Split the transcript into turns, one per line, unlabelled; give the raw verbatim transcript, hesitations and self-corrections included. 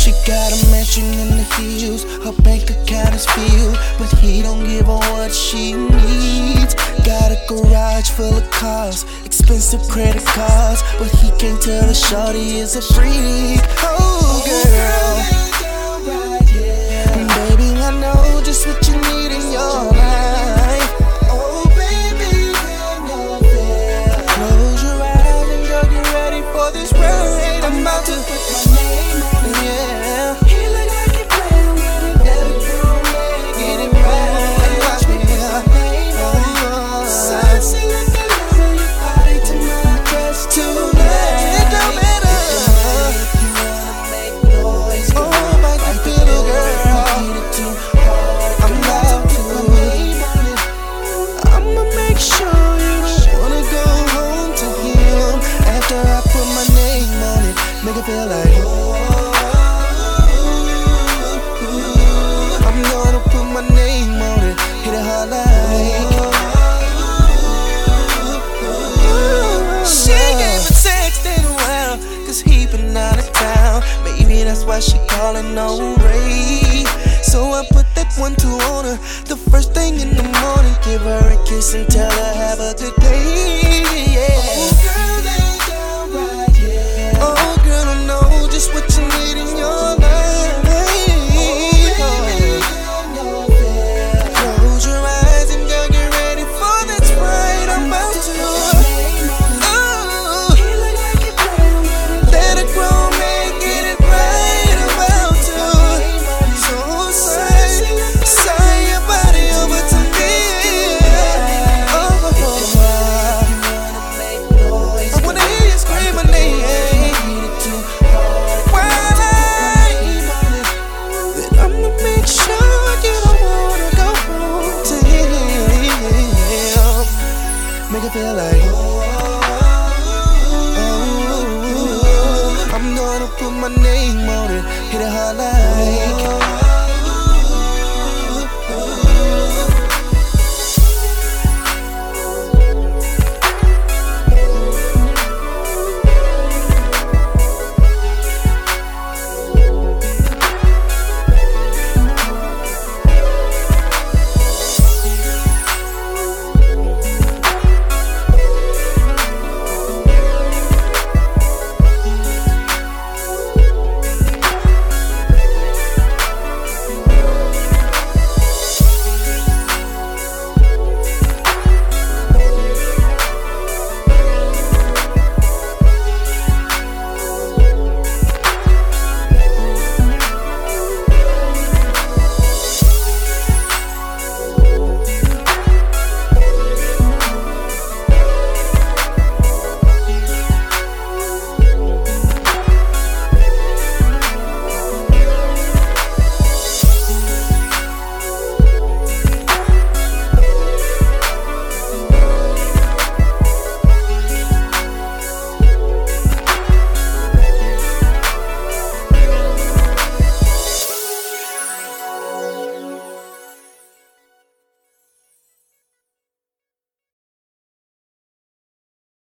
She got a mansion in the hills, her bank account is filled, but he don't give her what she needs. Got a garage full of cars, expensive credit cards, but he can't tell the shorty is a freak. Oh girl, baby, I know just what you need in your life. Oh baby, close your eyes and girl, get ready for this ride. I'm about to put my name on it. Yeah, he look like he playing with it. Get it through, get it right. Watch me, yeah. Oh, sexy like the love of your body to my dress tonight. It don't matter if you wanna make noise. Oh, my little girl, I'm about to put my name on it. I'ma make sure you don't wanna go home to him after I put my name on it. Make it feel like I'm gonna put my name on it. Hit it hard like she ain't been texting around, cause he been out of town. Maybe that's why she calling on Ray. So I put that one two on her. The first thing in the morning, give her a kiss and tell her have a good day. Yeah. Oh girl, lay down right here. Oh girl, I know just what you need in your life. Close your eyes and girl, get ready for this ride. I'm about to. Oh, let it grow, man, get it right. I'm about to. So say, say your body over to me. Oh, I wanna hear you scream my name. While I, then I'ma make sure you don't wanna go home to him. Make it feel like oh, I'm gonna put my name on it. Hit it hard like